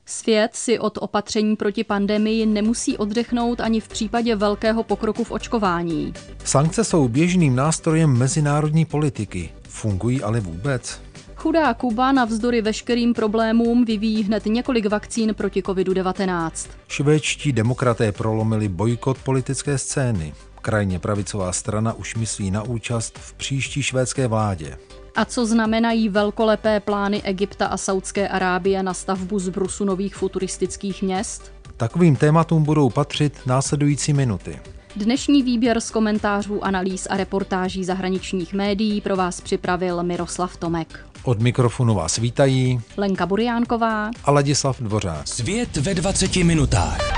Svět si od opatření proti pandemii nemusí oddechnout ani v případě velkého pokroku v očkování. Sankce jsou běžným nástrojem mezinárodní politiky. Fungují ale vůbec? Chudá Kuba navzdory veškerým problémům vyvíjí hned několik vakcín proti COVID-19. Švédští demokraté prolomili bojkot politické scény. Krajně pravicová strana už myslí na účast v příští švédské vládě. A co znamenají velkolepé plány Egypta a Saudské Arábie na stavbu zbrusu nových futuristických měst? Takovým tématům budou patřit následující minuty. Dnešní výběr z komentářů, analýz a reportáží zahraničních médií pro vás připravil Miroslav Tomek. Od mikrofonu vás vítají Lenka Buriánková a Ladislav Dvořák. Svět ve 20 minutách.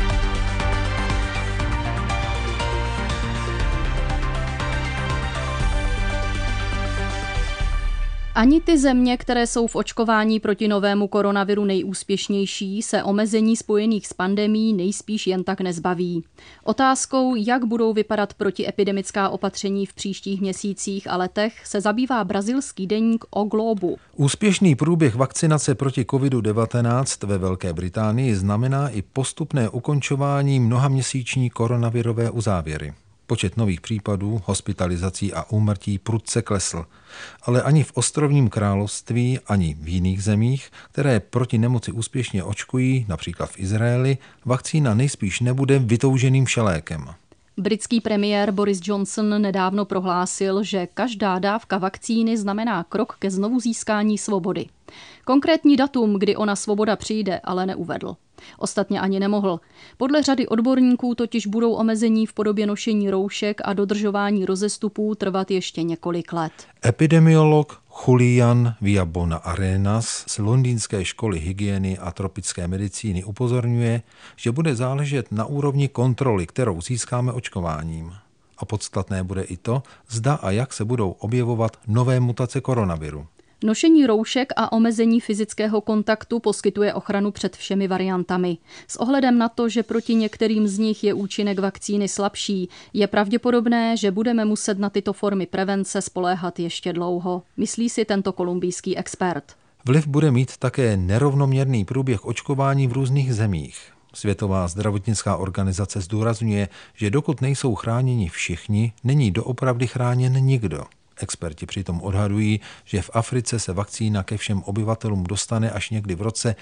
Ani ty země, které jsou v očkování proti novému koronaviru nejúspěšnější, se omezení spojených s pandemií nejspíš jen tak nezbaví. Otázkou, jak budou vypadat protiepidemická opatření v příštích měsících a letech, se zabývá brazilský deník O Globo. Úspěšný průběh vakcinace proti COVID-19 ve Velké Británii znamená i postupné ukončování mnohaměsíční koronavirové uzávěry. Počet nových případů, hospitalizací a úmrtí prudce klesl. Ale ani v ostrovním království, ani v jiných zemích, které proti nemoci úspěšně očkují, například v Izraeli, vakcína nejspíš nebude vytouženým všelékem. Britský premiér Boris Johnson nedávno prohlásil, že každá dávka vakcíny znamená krok ke znovu získání svobody. Konkrétní datum, kdy ona svoboda přijde, ale neuvedl. Ostatně ani nemohl. Podle řady odborníků totiž budou omezení v podobě nošení roušek a dodržování rozestupů trvat ještě několik let. Epidemiolog Julian Viabona-Arenas z Londýnské školy hygieny a tropické medicíny upozorňuje, že bude záležet na úrovni kontroly, kterou získáme očkováním. A podstatné bude i to, zda a jak se budou objevovat nové mutace koronaviru. Nošení roušek a omezení fyzického kontaktu poskytuje ochranu před všemi variantami. S ohledem na to, že proti některým z nich je účinek vakcíny slabší, je pravděpodobné, že budeme muset na tyto formy prevence spoléhat ještě dlouho, myslí si tento kolumbijský expert. Vliv bude mít také nerovnoměrný průběh očkování v různých zemích. Světová zdravotnická organizace zdůrazňuje, že dokud nejsou chráněni všichni, není doopravdy chráněn nikdo. Experti přitom odhadují, že v Africe se vakcína ke všem obyvatelům dostane až někdy v roce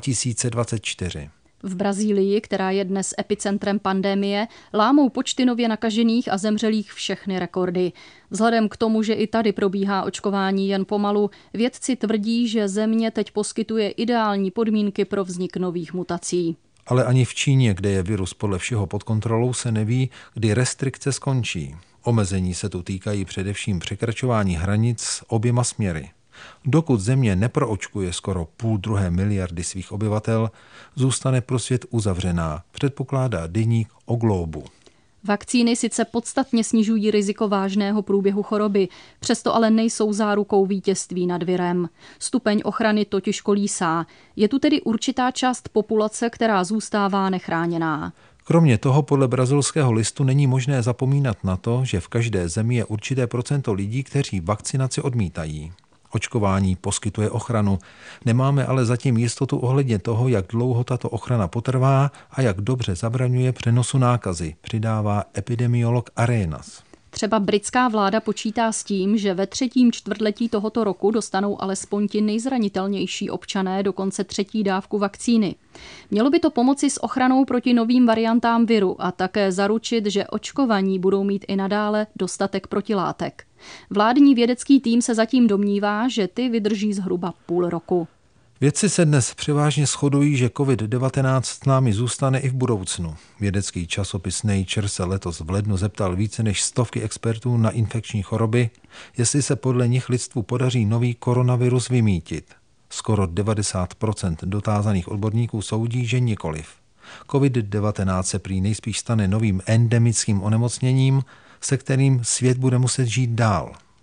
2024. V Brazílii, která je dnes epicentrem pandemie, lámou počty nově nakažených a zemřelých všechny rekordy. Vzhledem k tomu, že i tady probíhá očkování jen pomalu, vědci tvrdí, že země teď poskytuje ideální podmínky pro vznik nových mutací. Ale ani v Číně, kde je virus podle všeho pod kontrolou, se neví, kdy restrikce skončí. Omezení se tu týkají především překračování hranic oběma směry. Dokud země neproočkuje skoro 1,5 miliardy svých obyvatel, zůstane pro svět uzavřená, předpokládá deník O Globo. Vakcíny sice podstatně snižují riziko vážného průběhu choroby, přesto ale nejsou zárukou vítězství nad virem. Stupeň ochrany totiž kolísá. Je tu tedy určitá část populace, která zůstává nechráněná. Kromě toho podle brazilského listu není možné zapomínat na to, že v každé zemi je určité procento lidí, kteří vakcinaci odmítají. Očkování poskytuje ochranu. Nemáme ale zatím jistotu ohledně toho, jak dlouho tato ochrana potrvá a jak dobře zabraňuje přenosu nákazy, přidává epidemiolog Arenas. Třeba britská vláda počítá s tím, že ve 3. čtvrtletí tohoto roku dostanou alespoň ti nejzranitelnější občané dokonce 3. dávku vakcíny. Mělo by to pomoci s ochranou proti novým variantám viru a také zaručit, že očkovaní budou mít i nadále dostatek protilátek. Vládní vědecký tým se zatím domnívá, že ty vydrží zhruba půl roku. Vědci se dnes převážně shodují, že COVID-19 s námi zůstane i v budoucnu. Vědecký časopis Nature se letos v lednu zeptal více než 100 expertů na infekční choroby, jestli se podle nich lidstvu podaří nový koronavirus vymýtit. Skoro 90% dotázaných odborníků soudí, že nikoliv. COVID-19 se prý nejspíš stane novým endemickým onemocněním, se kterým svět bude muset žít dál.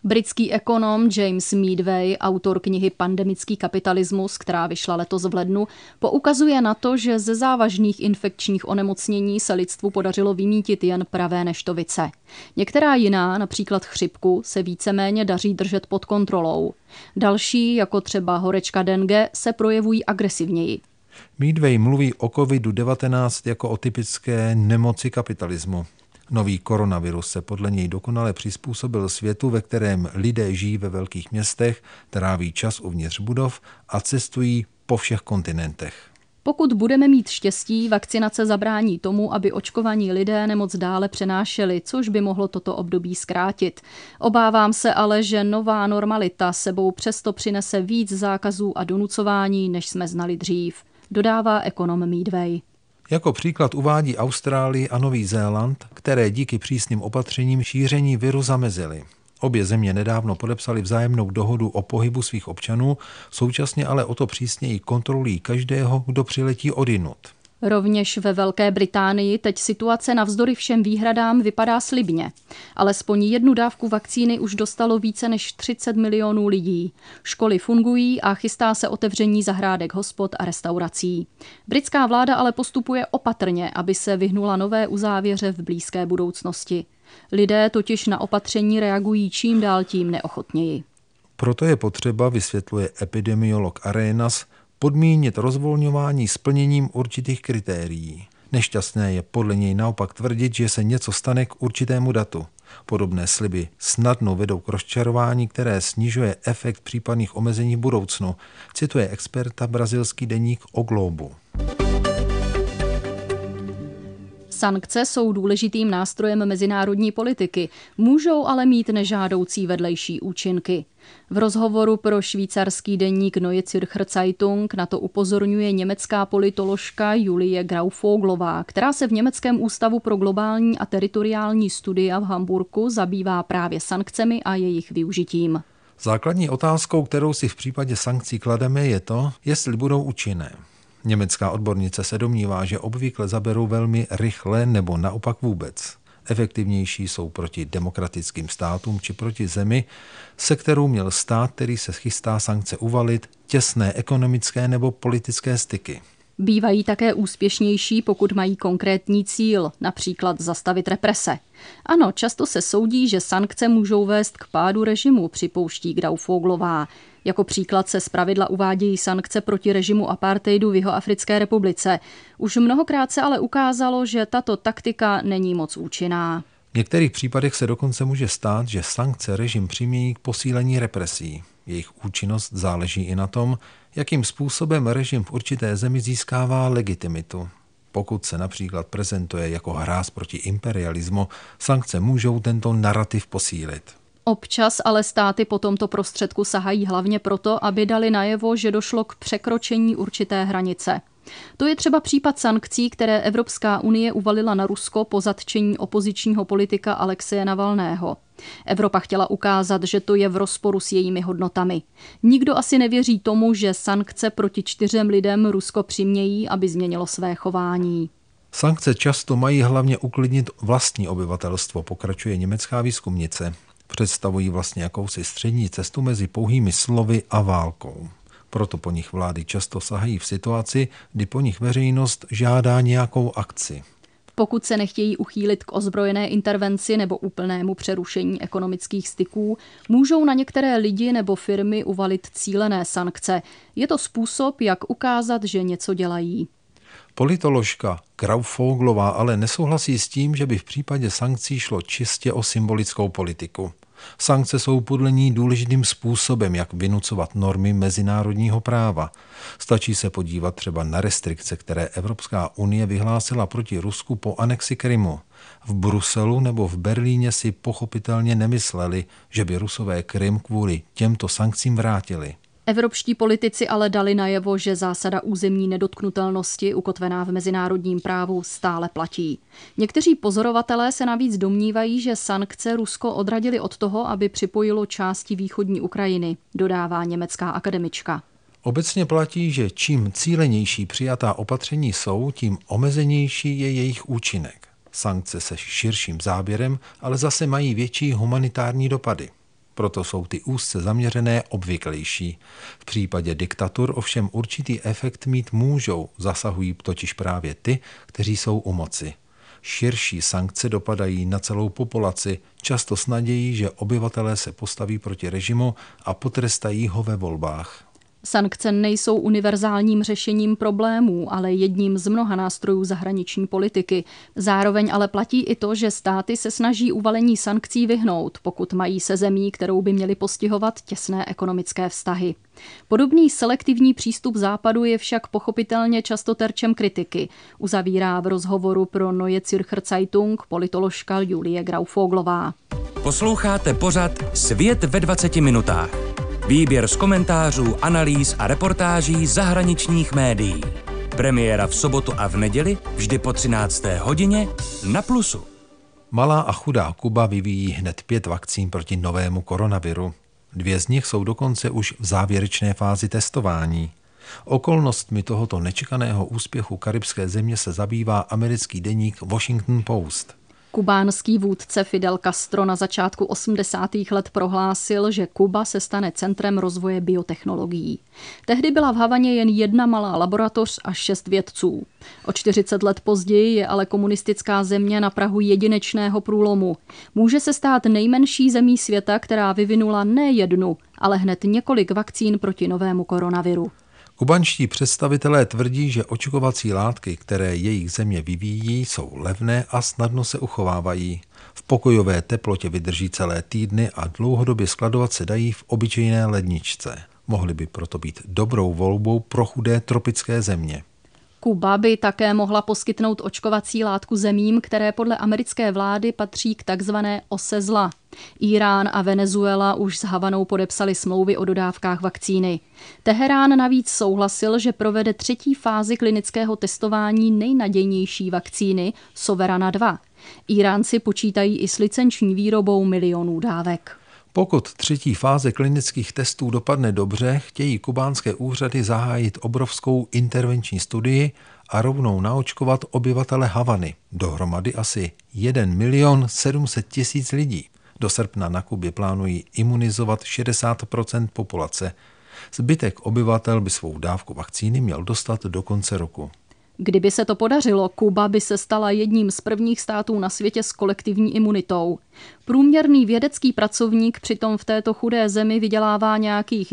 Britský ekonom James Meadway, autor knihy Pandemický kapitalismus, která vyšla letos v lednu, poukazuje na to, že ze závažných infekčních onemocnění se lidstvu podařilo vymýtit jen pravé neštovice. Některá jiná, například chřipku, se víceméně daří držet pod kontrolou. Další, jako třeba horečka dengue, se projevují agresivněji. Meadway mluví o COVID-19 jako o typické nemoci kapitalismu. Nový koronavirus se podle něj dokonale přizpůsobil světu, ve kterém lidé žijí ve velkých městech, tráví čas uvnitř budov a cestují po všech kontinentech. Pokud budeme mít štěstí, vakcinace zabrání tomu, aby očkovaní lidé nemoc dále přenášeli, což by mohlo toto období zkrátit. Obávám se ale, že nová normalita sebou přesto přinese víc zákazů a donucování, než jsme znali dřív, dodává ekonom Meadway. Jako příklad uvádí Austrálii a Nový Zéland, které díky přísným opatřením šíření viru zamezily. Obě země nedávno podepsaly vzájemnou dohodu o pohybu svých občanů, současně ale o to přísněji kontrolují každého, kdo přiletí odjinud. Rovněž ve Velké Británii teď situace navzdory všem výhradám vypadá slibně. Alespoň jednu dávku vakcíny už dostalo více než 30 milionů lidí. Školy fungují a chystá se otevření zahrádek hospod a restaurací. Britská vláda ale postupuje opatrně, aby se vyhnula nové uzávěře v blízké budoucnosti. Lidé totiž na opatření reagují čím dál tím neochotněji. Proto je potřeba, vysvětluje epidemiolog Arenas, podmínit rozvolňování splněním určitých kritérií. Nešťastné je podle něj naopak tvrdit, že se něco stane k určitému datu. Podobné sliby snadno vedou k rozčarování, které snižuje efekt případných omezení v budoucnu, cituje experta brazilský deník O Globo. Sankce jsou důležitým nástrojem mezinárodní politiky, můžou ale mít nežádoucí vedlejší účinky. V rozhovoru pro švýcarský deník Neue Zürcher Zeitung na to upozorňuje německá politoložka Julie Graufoglová, která se v Německém ústavu pro globální a teritoriální studia v Hamburku zabývá právě sankcemi a jejich využitím. Základní otázkou, kterou si v případě sankcí klademe, je to, jestli budou účinné. Německá odbornice se domnívá, že obvykle zaberou velmi rychle nebo naopak vůbec. Efektivnější jsou proti demokratickým státům či proti zemi, se kterou měl stát, který se chystá sankce uvalit, těsné ekonomické nebo politické styky. Bývají také úspěšnější, pokud mají konkrétní cíl, například zastavit represe. Ano, často se soudí, že sankce můžou vést k pádu režimu, připouští Graufoglová. Jako příklad se zpravidla uvádějí sankce proti režimu apartheidu v Jihoafrické republice. Už mnohokrát se ale ukázalo, že tato taktika není moc účinná. V některých případech se dokonce může stát, že sankce režim přimějí k posílení represí. Jejich účinnost záleží i na tom, jakým způsobem režim v určité zemi získává legitimitu. Pokud se například prezentuje jako hráz proti imperialismu, sankce můžou tento narrativ posílit. Občas ale státy po tomto prostředku sahají hlavně proto, aby dali najevo, že došlo k překročení určité hranice. To je třeba případ sankcí, které Evropská unie uvalila na Rusko po zatčení opozičního politika Alexeje Navalného. Evropa chtěla ukázat, že to je v rozporu s jejími hodnotami. Nikdo asi nevěří tomu, že sankce proti 4 lidem Rusko přimějí, aby změnilo své chování. Sankce často mají hlavně uklidnit vlastní obyvatelstvo, pokračuje německá výzkumnice. Představují vlastně jakousi střední cestu mezi pouhými slovy a válkou. Proto po nich vlády často sahají v situaci, kdy po nich veřejnost žádá nějakou akci. Pokud se nechtějí uchýlit k ozbrojené intervenci nebo úplnému přerušení ekonomických styků, můžou na některé lidi nebo firmy uvalit cílené sankce. Je to způsob, jak ukázat, že něco dělají. Politoložka Graufoglová ale nesouhlasí s tím, že by v případě sankcí šlo čistě o symbolickou politiku. Sankce jsou podle ní důležitým způsobem, jak vynucovat normy mezinárodního práva. Stačí se podívat třeba na restrikce, které Evropská unie vyhlásila proti Rusku po anexi Krymu. V Bruselu nebo v Berlíně si pochopitelně nemysleli, že by Rusové Krym kvůli těmto sankcím vrátili. Evropští politici ale dali najevo, že zásada územní nedotknutelnosti ukotvená v mezinárodním právu stále platí. Někteří pozorovatelé se navíc domnívají, že sankce Rusko odradily od toho, aby připojilo části východní Ukrajiny, dodává německá akademička. Obecně platí, že čím cílenější přijatá opatření jsou, tím omezenější je jejich účinek. Sankce se širším záběrem ale zase mají větší humanitární dopady. Proto jsou ty úzce zaměřené obvyklejší. V případě diktatur ovšem určitý efekt mít můžou, zasahují totiž právě ty, kteří jsou u moci. Širší sankce dopadají na celou populaci, často s nadějí, že obyvatelé se postaví proti režimu a potrestají ho ve volbách. Sankce nejsou univerzálním řešením problémů, ale jedním z mnoha nástrojů zahraniční politiky. Zároveň ale platí i to, že státy se snaží uvalení sankcí vyhnout, pokud mají se zemí, kterou by měly postihovat těsné ekonomické vztahy. Podobný selektivní přístup Západu je však pochopitelně často terčem kritiky, uzavírá v rozhovoru pro Neue Zürcher Zeitung politoložka Julie Graufoglová. Posloucháte pořad Svět ve 20 minutách. Výběr z komentářů, analýz a reportáží zahraničních médií. Premiéra v sobotu a v neděli, vždy po 13. hodině na Plusu. Malá a chudá Kuba vyvíjí hned 5 vakcín proti novému koronaviru. 2 z nich jsou dokonce už v závěrečné fázi testování. Okolnostmi tohoto nečekaného úspěchu karibské země se zabývá americký deník Washington Post. Kubánský vůdce Fidel Castro na začátku 80. let prohlásil, že Kuba se stane centrem rozvoje biotechnologií. Tehdy byla v Havaně jen jedna malá laboratoř a 6 vědců. O 40 let později je ale komunistická země na prahu jedinečného průlomu. Může se stát nejmenší zemí světa, která vyvinula ne jednu, ale hned několik vakcín proti novému koronaviru. Kubanští představitelé tvrdí, že očkovací látky, které jejich země vyvíjí, jsou levné a snadno se uchovávají. V pokojové teplotě vydrží celé týdny a dlouhodobě skladovat se dají v obyčejné ledničce. Mohly by proto být dobrou volbou pro chudé tropické země. Kuba by také mohla poskytnout očkovací látku zemím, které podle americké vlády patří k takzvané ose zla. Irán a Venezuela už s Havanou podepsali smlouvy o dodávkách vakcíny. Teherán navíc souhlasil, že provede 3. fázi klinického testování nejnadějnější vakcíny Soberana 2. Iránci počítají i s licenční výrobou milionů dávek. Pokud 3. fáze klinických testů dopadne dobře, chtějí kubánské úřady zahájit obrovskou intervenční studii a rovnou naočkovat obyvatele Havany. Dohromady asi 1 700 000 lidí. Do srpna na Kubě plánují imunizovat 60% populace. Zbytek obyvatel by svou dávku vakcíny měl dostat do konce roku. Kdyby se to podařilo, Kuba by se stala jedním z prvních států na světě s kolektivní imunitou. Průměrný vědecký pracovník přitom v této chudé zemi vydělává nějakých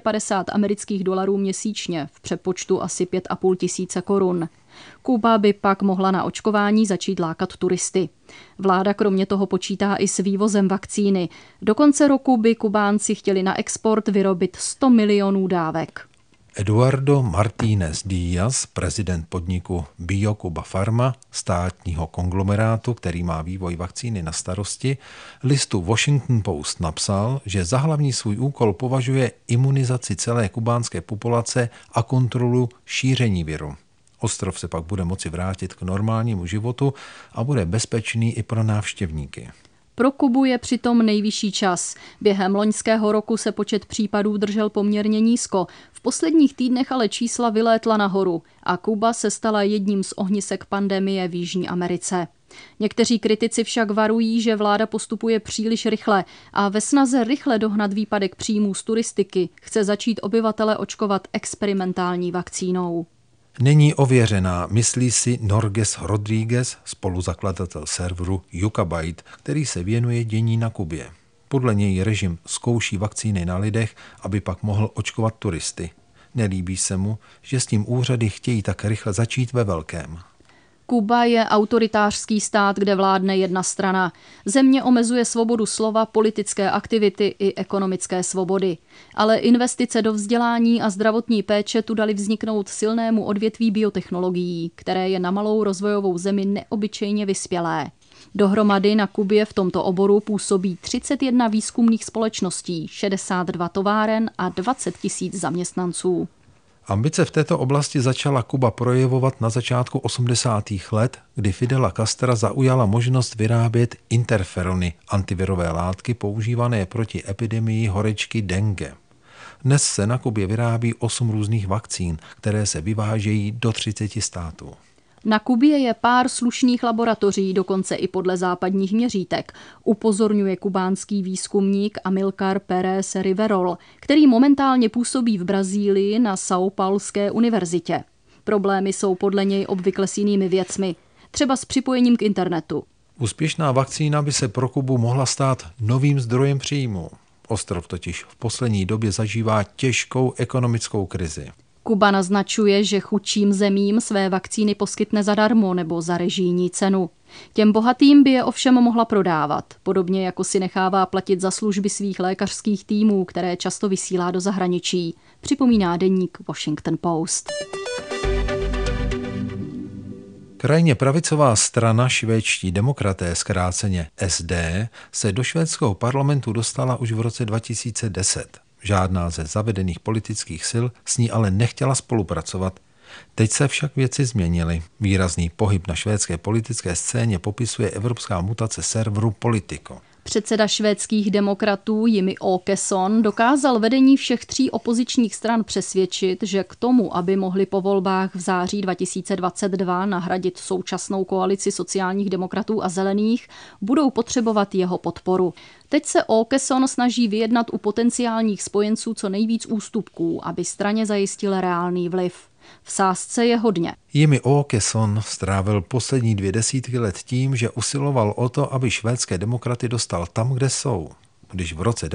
$250 měsíčně, v přepočtu asi 5 500 korun. Kuba by pak mohla na očkování začít lákat turisty. Vláda kromě toho počítá i s vývozem vakcíny. Do konce roku by Kubánci chtěli na export vyrobit 100 milionů dávek. Eduardo Martínez Díaz, prezident podniku BioCuba Pharma, státního konglomerátu, který má vývoj vakcíny na starosti, listu Washington Post napsal, že za hlavní svůj úkol považuje imunizaci celé kubánské populace a kontrolu šíření viru. Ostrov se pak bude moci vrátit k normálnímu životu a bude bezpečný i pro návštěvníky. Pro Kubu je přitom nejvyšší čas. Během loňského roku se počet případů držel poměrně nízko. V posledních týdnech ale čísla vylétla nahoru a Kuba se stala jedním z ohnisek pandemie v Jižní Americe. Někteří kritici však varují, že vláda postupuje příliš rychle a ve snaze rychle dohnat výpadek příjmů z turistiky chce začít obyvatele očkovat experimentální vakcínou. Není ověřená, myslí si Norges Rodríguez, spoluzakladatel serveru Yucabyte, který se věnuje dění na Kubě. Podle něj režim zkouší vakcíny na lidech, aby pak mohl očkovat turisty. Nelíbí se mu, že s tím úřady chtějí tak rychle začít ve velkém. Kuba je autoritářský stát, kde vládne jedna strana. Země omezuje svobodu slova, politické aktivity i ekonomické svobody. Ale investice do vzdělání a zdravotní péče tu dali vzniknout silnému odvětví biotechnologií, které je na malou rozvojovou zemi neobyčejně vyspělé. Dohromady na Kubě v tomto oboru působí 31 výzkumných společností, 62 továren a 20 000 zaměstnanců. Ambice v této oblasti začala Kuba projevovat na začátku 80. let, kdy Fidela Castra zaujala možnost vyrábět interferony, antivirové látky používané proti epidemii horečky dengue. Dnes se na Kubě vyrábí 8 různých vakcín, které se vyvážejí do 30 států. Na Kubě je pár slušných laboratoří, dokonce i podle západních měřítek, upozorňuje kubánský výzkumník Amilcar Pérez Riverol, který momentálně působí v Brazílii na São Paulské univerzitě. Problémy jsou podle něj obvykle s jinými věcmi, třeba s připojením k internetu. Úspěšná vakcína by se pro Kubu mohla stát novým zdrojem příjmu. Ostrov totiž v poslední době zažívá těžkou ekonomickou krizi. Kuba naznačuje, že chudším zemím své vakcíny poskytne zadarmo nebo za režijní cenu. Těm bohatým by je ovšem mohla prodávat, podobně jako si nechává platit za služby svých lékařských týmů, které často vysílá do zahraničí, připomíná deník Washington Post. Krajně pravicová strana Švédští demokraté, zkráceně SD, se do švédského parlamentu dostala už v roce 2010. Žádná ze zavedených politických sil s ní ale nechtěla spolupracovat. Teď se však věci změnily. Výrazný pohyb na švédské politické scéně popisuje evropská mutace serveru Politico. Předseda švédských demokratů Jimmie Åkesson dokázal vedení všech 3 opozičních stran přesvědčit, že k tomu, aby mohli po volbách v září 2022 nahradit současnou koalici sociálních demokratů a zelených, budou potřebovat jeho podporu. Teď se Åkesson snaží vyjednat u potenciálních spojenců co nejvíc ústupků, aby straně zajistil reálný vliv. V sázce je hodně. Jimmie Åkesson strávil poslední 2 desítky let tím, že usiloval o to, aby švédské demokraty dostal tam, kde jsou. Když v roce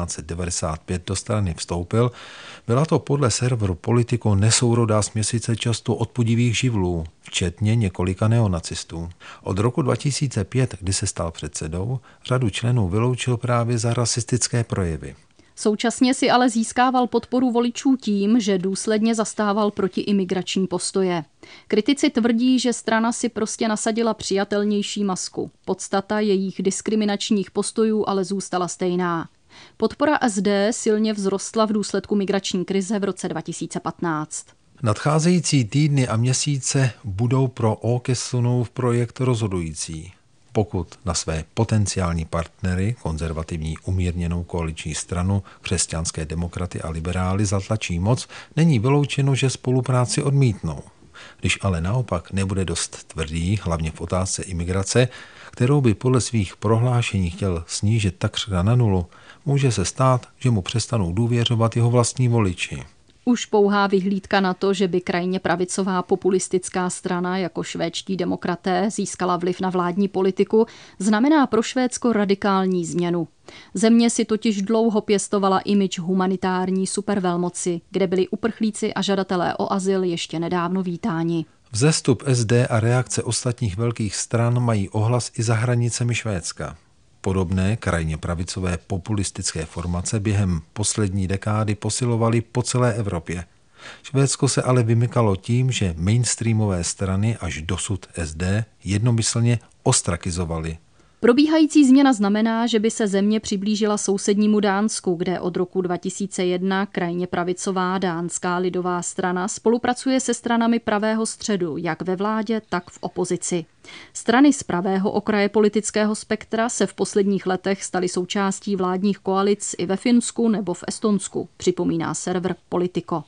1995 do strany vstoupil, byla to podle serveru Politico nesourodá směsice často odpudivých živlů, včetně několika neonacistů. Od roku 2005, kdy se stal předsedou, řadu členů vyloučil právě za rasistické projevy. Současně si ale získával podporu voličů tím, že důsledně zastával protiimigrační postoje. Kritici tvrdí, že strana si prostě nasadila přijatelnější masku. Podstata jejich diskriminačních postojů ale zůstala stejná. Podpora SD silně vzrostla v důsledku migrační krize v roce 2015. Nadcházející týdny a měsíce budou pro Åkessonův projekt rozhodující. Pokud na své potenciální partnery, konzervativní umírněnou koaliční stranu, křesťanské demokraty a liberály zatlačí moc, není vyloučeno, že spolupráci odmítnou. Když ale naopak nebude dost tvrdý, hlavně v otázce imigrace, kterou by podle svých prohlášení chtěl snížit takřka na nulu, může se stát, že mu přestanou důvěřovat jeho vlastní voliči. Už pouhá vyhlídka na to, že by krajně pravicová populistická strana jako švédští demokraté získala vliv na vládní politiku, znamená pro Švédsko radikální změnu. Země si totiž dlouho pěstovala image humanitární supervelmoci, kde byli uprchlíci a žadatelé o azyl ještě nedávno vítáni. Vzestup SD a reakce ostatních velkých stran mají ohlas i za hranicemi Švédska. Podobné krajně pravicové populistické formace během poslední dekády posilovaly po celé Evropě. Švédsko se ale vymykalo tím, že mainstreamové strany až dosud SD jednomyslně ostrakizovaly. Probíhající změna znamená, že by se země přiblížila sousednímu Dánsku, kde od roku 2001 krajně pravicová dánská lidová strana spolupracuje se stranami pravého středu, jak ve vládě, tak v opozici. Strany z pravého okraje politického spektra se v posledních letech staly součástí vládních koalic i ve Finsku nebo v Estonsku, připomíná server Politico.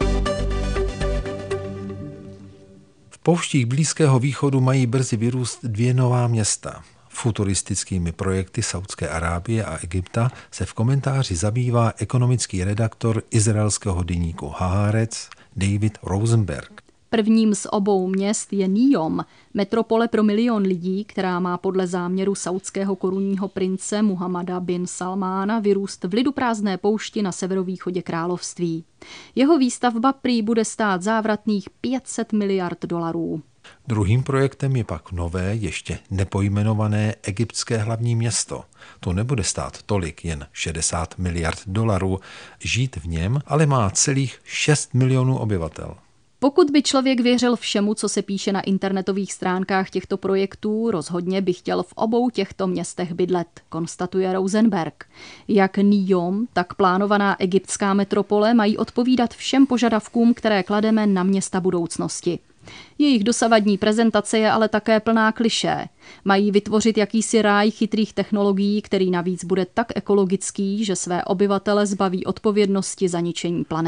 V pouštích Blízkého východu mají brzy vyrůst 2 nová města. Futuristickými projekty Saúdské Arábie a Egypta se v komentáři zabývá ekonomický redaktor izraelského deníku Haaretz David Rosenberg. Prvním z obou měst je Nijom, metropole pro 1 milion lidí, která má podle záměru saúdského korunního prince Muhammada bin Salmána vyrůst v liduprázdné poušti na severovýchodě království. Jeho výstavba prý bude stát závratných $500 miliard. Druhým projektem je pak nové, ještě nepojmenované egyptské hlavní město. To nebude stát tolik, jen $60 miliard. Žít v něm ale má celých 6 milionů obyvatel. Pokud by člověk věřil všemu, co se píše na internetových stránkách těchto projektů, rozhodně by chtěl v obou těchto městech bydlet, konstatuje Rosenberg. Jak Nijom, tak plánovaná egyptská metropole mají odpovídat všem požadavkům, které klademe na města budoucnosti. Jejich dosavadní prezentace je ale také plná klišé. Mají vytvořit jakýsi ráj chytrých technologií, který navíc bude tak ekologický, že své obyvatele zbaví odpovědnosti za ničení planety.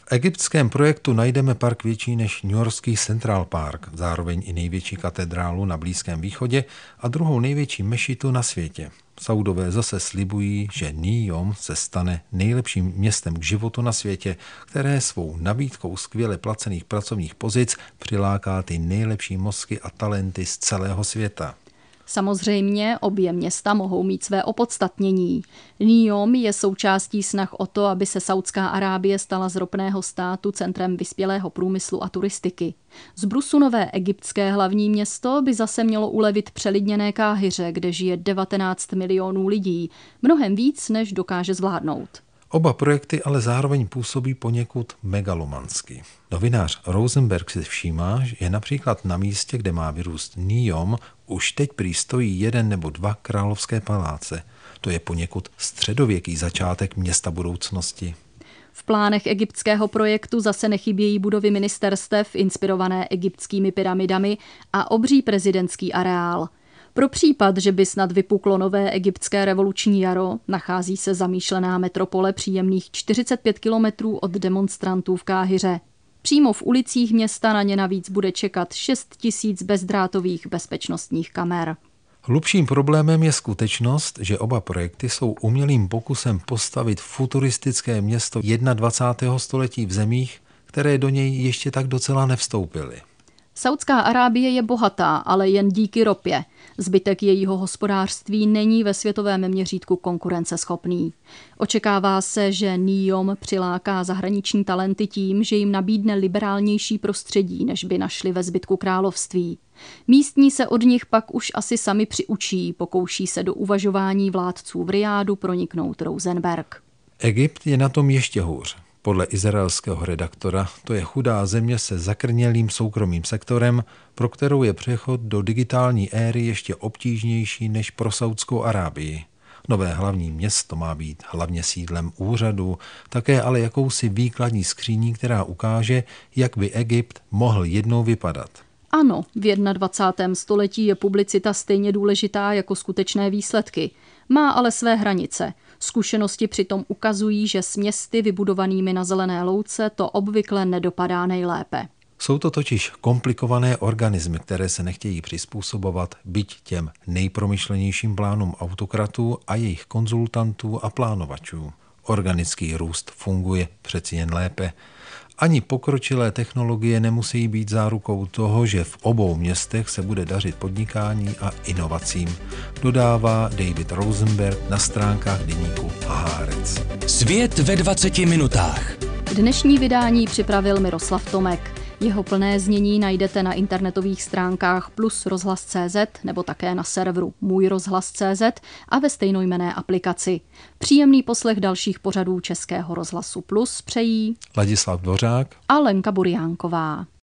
V egyptském projektu najdeme park větší než newyorský Central Park, zároveň i největší katedrálu na Blízkém východě a druhou největší mešitu na světě. Saudové zase slibují, že Neom se stane nejlepším městem k životu na světě, které svou nabídkou skvěle placených pracovních pozic přiláká ty nejlepší mozky a talenty z celého světa. Samozřejmě obě města mohou mít své opodstatnění. Neom je součástí snah o to, aby se Saudská Arábie stala z ropného státu centrem vyspělého průmyslu a turistiky. Z brusu nové egyptské hlavní město by zase mělo ulevit přelidněné Káhiře, kde žije 19 milionů lidí, mnohem víc, než dokáže zvládnout. Oba projekty ale zároveň působí poněkud megalomansky. Novinář Rosenberg si všímá, že například na místě, kde má vyrůst Neom, už teď prý stojí 1 nebo 2 královské paláce. To je poněkud středověký začátek města budoucnosti. V plánech egyptského projektu zase nechybějí budovy ministerstev inspirované egyptskými pyramidami a obří prezidentský areál. Pro případ, že by snad vypuklo nové egyptské revoluční jaro, nachází se zamýšlená metropole příjemných 45 kilometrů od demonstrantů v Káhiře. Přímo v ulicích města na ně navíc bude čekat 6 000 bezdrátových bezpečnostních kamer. Hlubším problémem je skutečnost, že oba projekty jsou umělým pokusem postavit futuristické město 21. století v zemích, které do něj ještě tak docela nevstoupily. Saudská Arábie je bohatá, ale jen díky ropě. Zbytek jejího hospodářství není ve světovém měřítku konkurenceschopný. Očekává se, že Neom přiláká zahraniční talenty tím, že jim nabídne liberálnější prostředí, než by našli ve zbytku království. Místní se od nich pak už asi sami přiučí, pokouší se do uvažování vládců v Rijádu proniknout Rosenberg. Egypt je na tom ještě hůř. Podle izraelského redaktora to je chudá země se zakrnělým soukromým sektorem, pro kterou je přechod do digitální éry ještě obtížnější než pro Saudskou Arábii. Nové hlavní město má být hlavně sídlem úřadu, také ale jakousi výkladní skříní, která ukáže, jak by Egypt mohl jednou vypadat. Ano, v 21. století je publicita stejně důležitá jako skutečné výsledky. Má ale své hranice. Zkušenosti přitom ukazují, že s městy vybudovanými na zelené louce to obvykle nedopadá nejlépe. Jsou to totiž komplikované organismy, které se nechtějí přizpůsobovat byť těm nejpromyšlenějším plánům autokratů a jejich konzultantů a plánovačů. Organický růst funguje přeci jen lépe. Ani pokročilé technologie nemusí být zárukou toho, že v obou městech se bude dařit podnikání a inovacím, dodává David Rosenberg na stránkách deníku Haaretz. Svět ve 20 minutách. Dnešní vydání připravil Miroslav Tomek. Jeho plné znění najdete na internetových stránkách Plus rozhlas.cz nebo také na serveru můjrozhlas.cz a ve stejnojmenné aplikaci. Příjemný poslech dalších pořadů Českého rozhlasu Plus přejí Ladislav Dvořák a Lenka Buriánková.